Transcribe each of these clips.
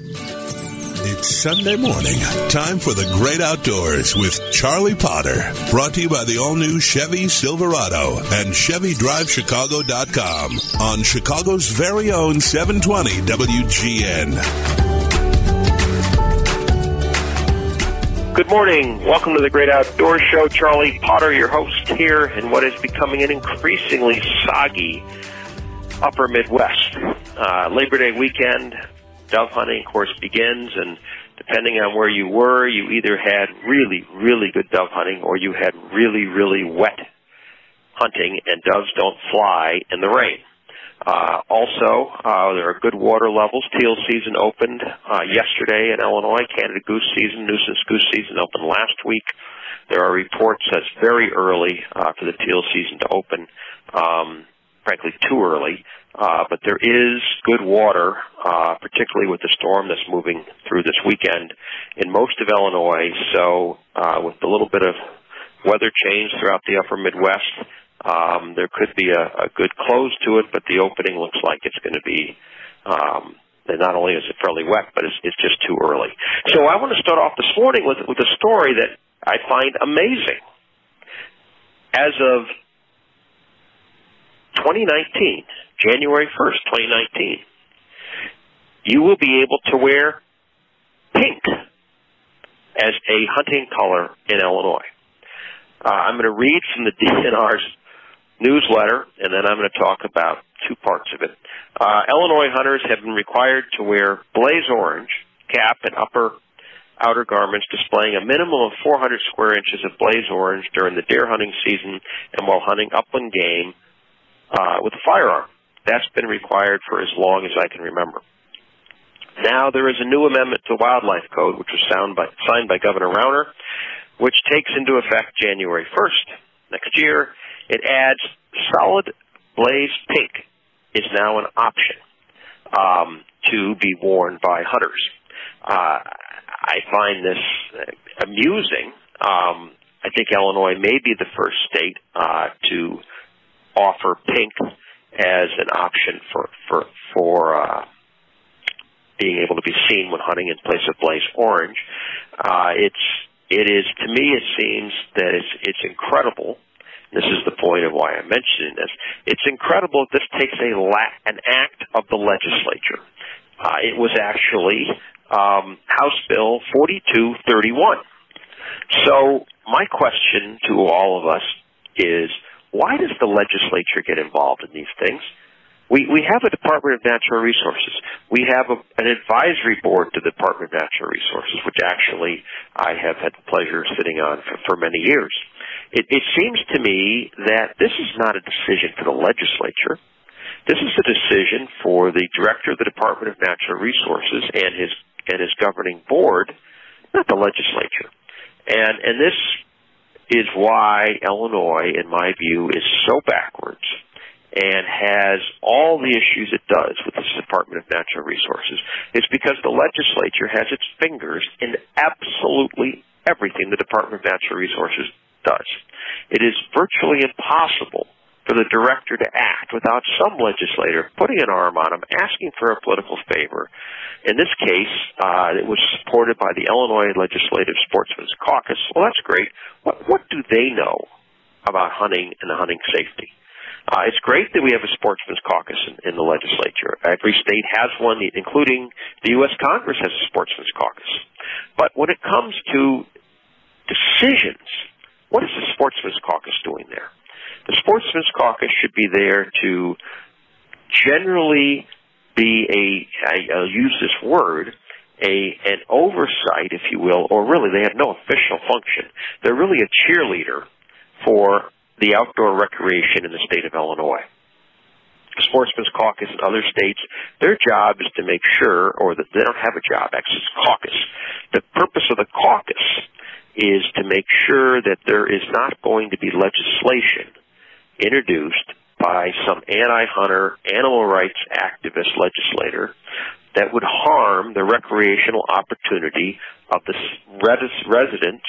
It's Sunday morning. Time for the Great Outdoors with Charlie Potter. Brought to you by the all-new Chevy Silverado and ChevyDriveChicago.com on Chicago's very own 720 WGN. Good morning. Welcome to the Great Outdoors Show. Charlie Potter, your host here in what is becoming an increasingly soggy upper Midwest. Labor Day weekend, dove hunting, of course, begins, and depending on where you were, you either had really, really good dove hunting or you had really, really wet hunting, and doves don't fly in the rain. Also, there are good water levels. Teal season opened yesterday in Illinois. Canada goose season, nuisance goose season opened last week. There are reports that it's very early for the teal season to open, frankly too early. But there is good water, particularly with the storm that's moving through this weekend in most of Illinois. So with a little bit of weather change throughout the upper Midwest, there could be a good close to it, but the opening looks like it's going to be, not only is it fairly wet, but it's just too early. So I want to start off this morning with a story that I find amazing. As of 2019, January 1st, 2019, you will be able to wear pink as a hunting color in Illinois. I'm going to read from the DNR's newsletter, and then I'm going to talk about two parts of it. Illinois hunters have been required to wear blaze orange cap and outer garments displaying a minimum of 400 square inches of blaze orange during the deer hunting season and while hunting upland game with a firearm. That's been required for as long as I can remember. Now there is a new amendment to Wildlife Code, which was signed by Governor Rauner, which takes into effect January 1st next year. It adds solid blaze pink is now an option to be worn by hunters. I find this amusing. I think Illinois may be the first state to offer pink as an option for being able to be seen when hunting in place of blaze orange. It is, to me, it seems that it's incredible. This is the point of why I'm mentioning this. It's incredible that this takes an act of the legislature. It was actually House Bill 4231. So my question to all of us is, why does the legislature get involved in these things? We have a Department of Natural Resources. We have an advisory board to the Department of Natural Resources, which actually I have had the pleasure of sitting on for many years. It seems to me that this is not a decision for the legislature. This is a decision for the director of the Department of Natural Resources and his governing board, not the legislature. And this is why Illinois, in my view, is so backwards and has all the issues it does with this Department of Natural Resources. It's because the legislature has its fingers in absolutely everything the Department of Natural Resources does. It is virtually impossible for the director to act without some legislator putting an arm on him, asking for a political favor. In this case, it was supported by the Illinois Legislative Sportsmen's Caucus. Well, that's great. What do they know about hunting and hunting safety? It's great that we have a Sportsmen's Caucus in the legislature. Every state has one, including the U.S. Congress has a Sportsmen's Caucus. But when it comes to decisions, what is the Sportsmen's Caucus doing there? The Sportsmen's Caucus should be there to generally be I'll use this word, an oversight, if you will, or really they have no official function. They're really a cheerleader for the outdoor recreation in the state of Illinois. The Sportsmen's Caucus in other states, their job is to make sure, or that they don't have a job, actually it's caucus. The purpose of the caucus is to make sure that there is not going to be legislation introduced by some anti-hunter, animal rights activist legislator that would harm the recreational opportunity of the residents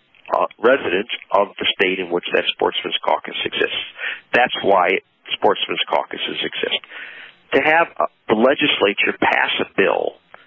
of the state in which that Sportsmen's Caucus exists. That's why Sportsmen's Caucuses exist. To have the legislature pass a bill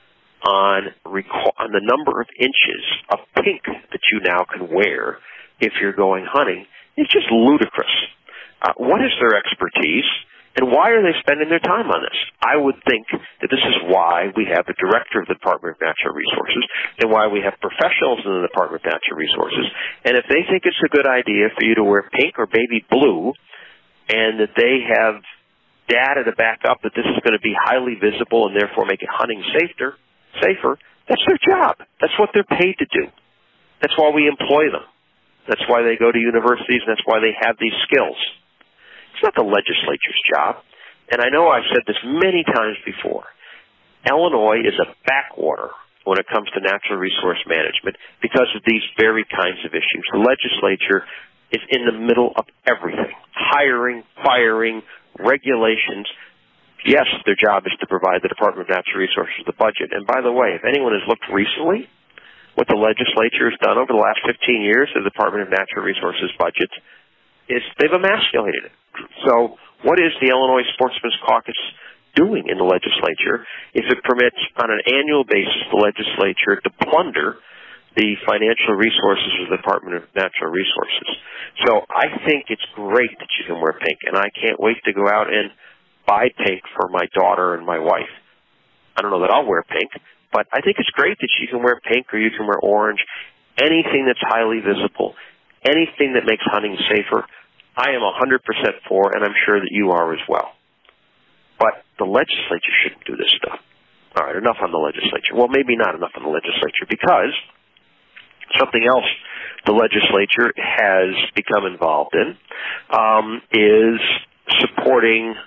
on the number of inches of pink that you now can wear if you're going hunting is just ludicrous. What is their expertise, and why are they spending their time on this? I would think that this is why we have the director of the Department of Natural Resources and why we have professionals in the Department of Natural Resources. And if they think it's a good idea for you to wear pink or baby blue, and that they have data to back up that this is going to be highly visible and therefore make it hunting safer, that's their job. That's what they're paid to do. That's why we employ them. That's why they go to universities, and that's why they have these skills. It's not the legislature's job. And I know I've said this many times before. Illinois is a backwater when it comes to natural resource management because of these very kinds of issues. The legislature is in the middle of everything. Hiring, firing, regulations. Yes, their job is to provide the Department of Natural Resources the budget. And by the way, if anyone has looked recently what the legislature has done over the last 15 years to the Department of Natural Resources budget, is they've emasculated it. So what is the Illinois Sportsman's Caucus doing in the legislature if it permits on an annual basis the legislature to plunder the financial resources of the Department of Natural Resources? So I think it's great that you can wear pink, and I can't wait to go out and buy pink for my daughter and my wife. I don't know that I'll wear pink, but I think it's great that you can wear pink or you can wear orange, anything that's highly visible, anything that makes hunting safer. I am 100% for, and I'm sure that you are as well. But the legislature shouldn't do this stuff. All right, enough on the legislature. Well, maybe not enough on the legislature, because something else the legislature has become involved in is supporting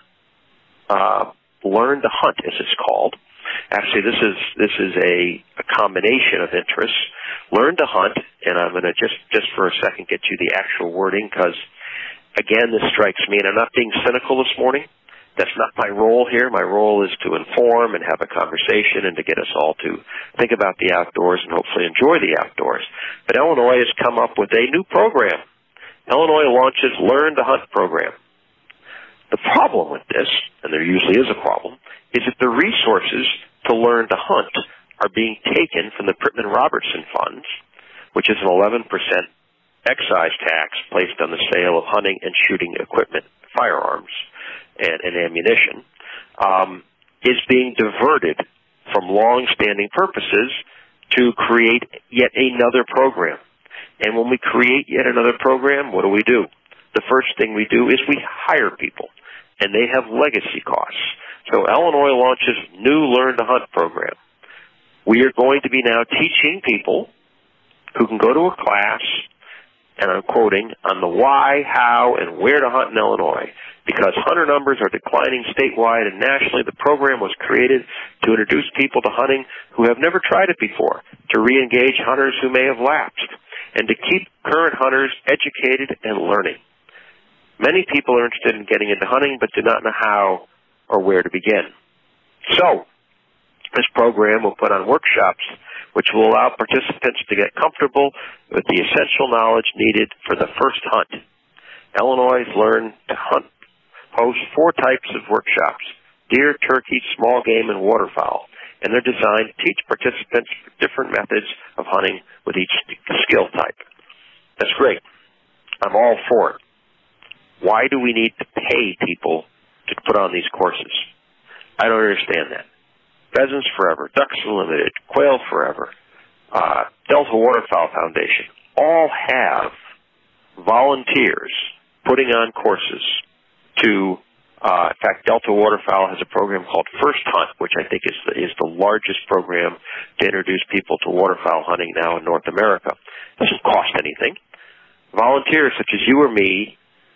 Learn to Hunt, as it's called. Actually, this is a combination of interests. Learn to Hunt, and I'm going to just for a second get you the actual wording, because again, this strikes me, and I'm not being cynical this morning. That's not my role here. My role is to inform and have a conversation and to get us all to think about the outdoors and hopefully enjoy the outdoors. But Illinois has come up with a new program. Illinois launches Learn to Hunt program. The problem with this, and there usually is a problem, is that the resources to learn to hunt are being taken from the Pittman-Robertson funds, which is an 11% excise tax placed on the sale of hunting and shooting equipment, firearms, and ammunition, is being diverted from long-standing purposes to create yet another program. And when we create yet another program, what do? The first thing we do is we hire people, and they have legacy costs. So Illinois launches new Learn to Hunt program. We are going to be now teaching people who can go to a class, and I'm quoting, on the why, how, and where to hunt in Illinois. Because hunter numbers are declining statewide and nationally, the program was created to introduce people to hunting who have never tried it before, to re-engage hunters who may have lapsed, and to keep current hunters educated and learning. Many people are interested in getting into hunting but do not know how or where to begin. So, this program will put on workshops which will allow participants to get comfortable with the essential knowledge needed for the first hunt. Illinois Learn to Hunt hosts 4 types of workshops: deer, turkey, small game, and waterfowl. And they're designed to teach participants different methods of hunting with each skill type. That's great. I'm all for it. Why do we need to pay people to put on these courses? I don't understand that. Pheasants Forever, Ducks Unlimited, Quail Forever, Delta Waterfowl Foundation all have volunteers putting on courses to, in fact, Delta Waterfowl has a program called First Hunt, which I think is the largest program to introduce people to waterfowl hunting now in North America. It doesn't cost anything. Volunteers such as you or me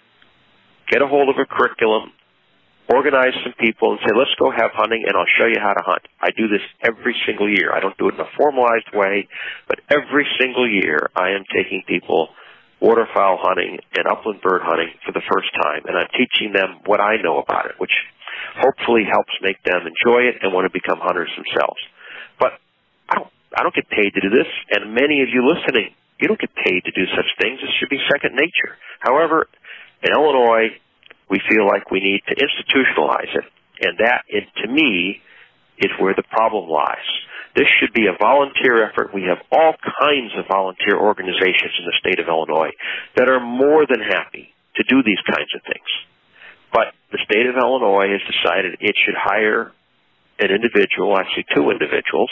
get a hold of a curriculum, organize some people, and say, let's go have hunting, and I'll show you how to hunt. I do this every single year. I don't do it in a formalized way, but every single year I am taking people waterfowl hunting and upland bird hunting for the first time, and I'm teaching them what I know about it, which hopefully helps make them enjoy it and want to become hunters themselves. But I don't get paid to do this, and many of you listening, you don't get paid to do such things. It should be second nature. However, in Illinois, we feel like we need to institutionalize it, and that, to me, is where the problem lies. This should be a volunteer effort. We have all kinds of volunteer organizations in the state of Illinois that are more than happy to do these kinds of things. But the state of Illinois has decided it should hire an individual, actually two individuals,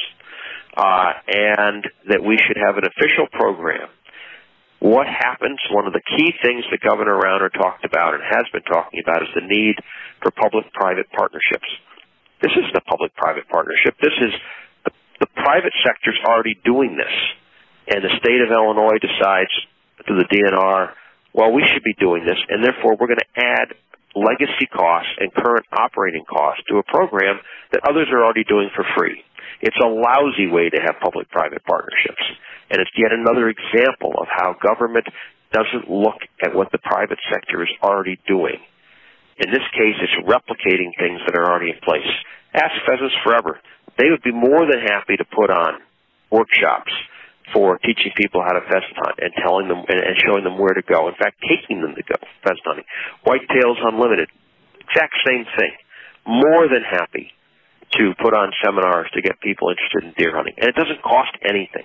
and that we should have an official program. What happens, one of the key things that Governor Rauner talked about and has been talking about is the need for public-private partnerships. This isn't a public-private partnership. This is the private sector's already doing this, and the state of Illinois decides through the DNR, well, we should be doing this, and therefore we're going to add legacy costs and current operating costs to a program that others are already doing for free. It's a lousy way to have public-private partnerships, and it's yet another example of how government doesn't look at what the private sector is already doing. In this case, it's replicating things that are already in place. Ask Pheasants Forever. They would be more than happy to put on workshops for teaching people how to pheasant hunt and telling them and showing them where to go. In fact, taking them to go pheasant hunting. Whitetails Unlimited, exact same thing. More than happy to put on seminars to get people interested in deer hunting. And it doesn't cost anything.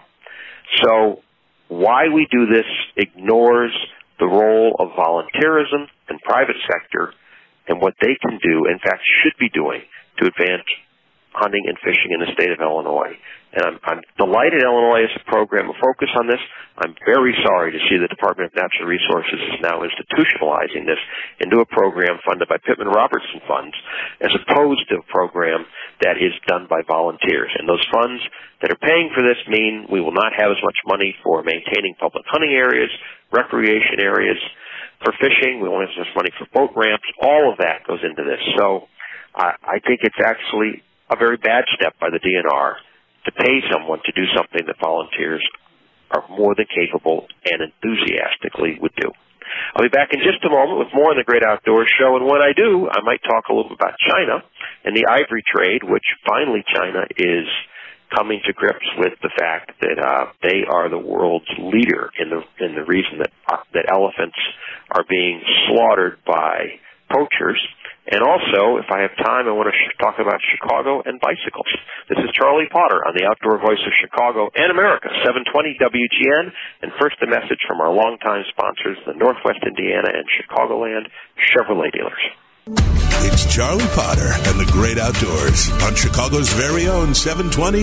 So why we do this ignores the role of volunteerism and private sector and what they can do, in fact, should be doing to advance hunting and fishing in the state of Illinois. And I'm delighted Illinois has a program of focus on this. I'm very sorry to see the Department of Natural Resources is now institutionalizing this into a program funded by Pittman Robertson funds, as opposed to a program that is done by volunteers. And those funds that are paying for this mean we will not have as much money for maintaining public hunting areas, recreation areas, for fishing. We won't have as much money for boat ramps. All of that goes into this. So I think it's actually a very bad step by the DNR to pay someone to do something that volunteers are more than capable and enthusiastically would do. I'll be back in just a moment with more on the Great Outdoors Show, and when I do, I might talk a little bit about China and the ivory trade, which finally China is coming to grips with the fact that they are the world's leader in the reason that elephants are being slaughtered by poachers. And also, if I have time, I want to talk about Chicago and bicycles. This is Charlie Potter on the Outdoor Voice of Chicago and America, 720 WGN. And first, a message from our longtime sponsors, the Northwest Indiana and Chicagoland Chevrolet dealers. It's Charlie Potter and the Great Outdoors on Chicago's very own 720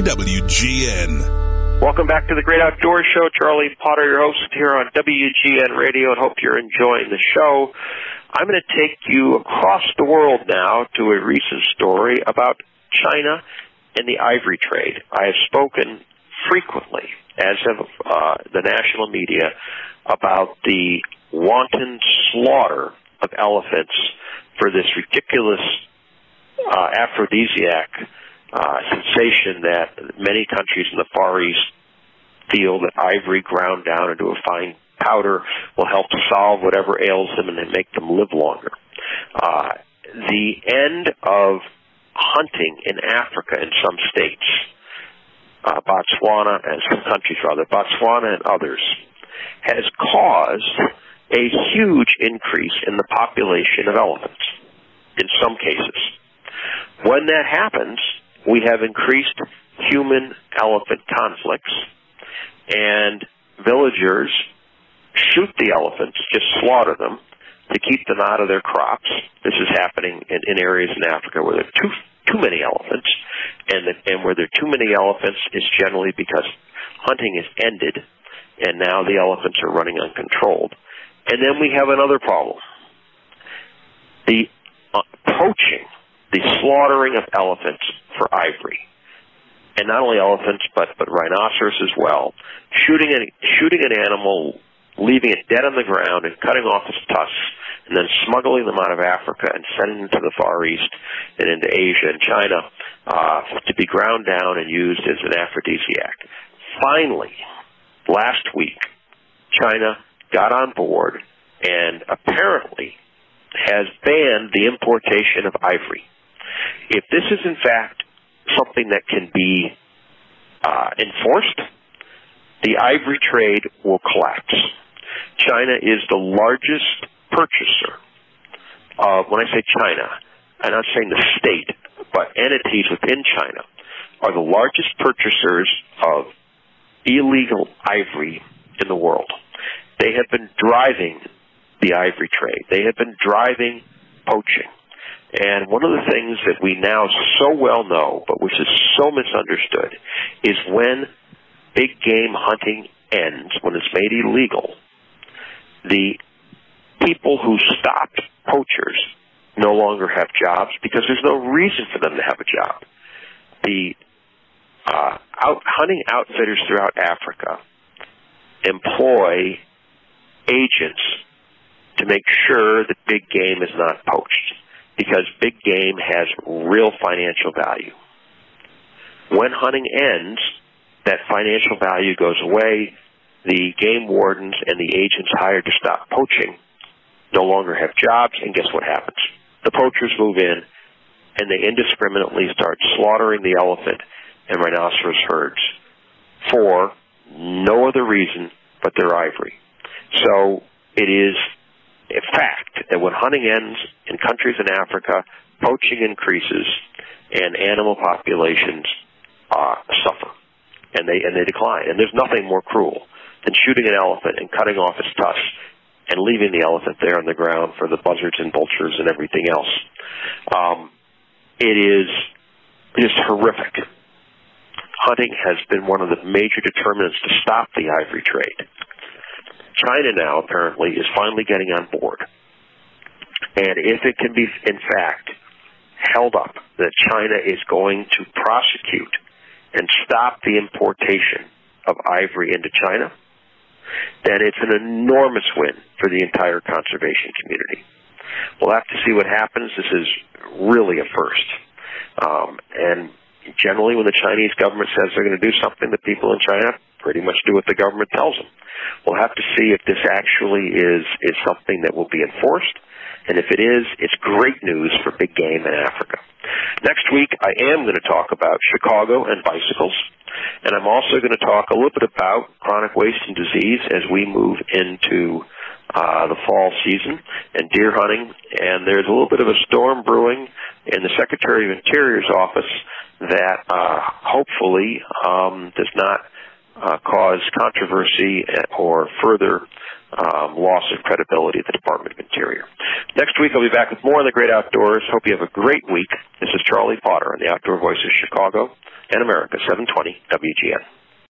WGN. Welcome back to the Great Outdoors Show. Charlie Potter, your host here on WGN Radio, and hope you're enjoying the show. I'm going to take you across the world now to a recent story about China and the ivory trade. I have spoken frequently, as have the national media, about the wanton slaughter of elephants for this ridiculous aphrodisiac sensation that many countries in the Far East feel that ivory ground down into a fine powder will help solve whatever ails them and then make them live longer. The end of hunting in Africa in some states, Botswana and others, has caused a huge increase in the population of elephants in some cases. When that happens, we have increased human-elephant conflicts, and villagers shoot the elephants, just slaughter them, to keep them out of their crops. This is happening in areas in Africa where there are too many elephants, and where there are too many elephants is generally because hunting is ended, and now the elephants are running uncontrolled. And then we have another problem. The poaching, the slaughtering of elephants for ivory. And not only elephants, but rhinoceros as well. Shooting an animal, leaving it dead on the ground and cutting off its tusks, and then smuggling them out of Africa and sending them to the Far East and into Asia and China to be ground down and used as an aphrodisiac. Finally, last week, China got on board and apparently has banned the importation of ivory. If this is in fact something that can be enforced, the ivory trade will collapse. China is the largest purchaser of, when I say China, I'm not saying the state, but entities within China are the largest purchasers of illegal ivory in the world. They have been driving the ivory trade. They have been driving poaching. And one of the things that we now so well know, but which is so misunderstood, is when big game hunting ends, when it's made illegal, the people who stopped poachers no longer have jobs because there's no reason for them to have a job. The hunting outfitters throughout Africa employ agents to make sure that big game is not poached because big game has real financial value. When hunting ends, that financial value goes away. The game wardens and the agents hired to stop poaching no longer have jobs, and guess what happens? The poachers move in, and they indiscriminately start slaughtering the elephant and rhinoceros herds for no other reason but their ivory. So it is a fact that when hunting ends in countries in Africa, poaching increases and animal populations suffer, and they decline. And there's nothing more cruel than shooting an elephant and cutting off its tusks and leaving the elephant there on the ground for the buzzards and vultures and everything else. It is just horrific. Hunting has been one of the major determinants to stop the ivory trade. China now, apparently, is finally getting on board. And if it can be, in fact, held up that China is going to prosecute and stop the importation of ivory into China, then it's an enormous win for the entire conservation community. We'll have to see what happens. This is really a first. And generally when the Chinese government says they're going to do something, the people in China pretty much do what the government tells them. We'll have to see if this actually is something that will be enforced. And if it is, it's great news for big game in Africa. Next week, I am going to talk about Chicago and bicycles. And I'm also going to talk a little bit about chronic wasting disease as we move into the fall season and deer hunting. And there's a little bit of a storm brewing in the Secretary of Interior's office that hopefully does not cause controversy or further loss of credibility at the Department of Interior. Next week, I'll be back with more on the great outdoors. Hope you have a great week. This is Charlie Potter on the Outdoor Voice of Chicago and America, 720 WGN.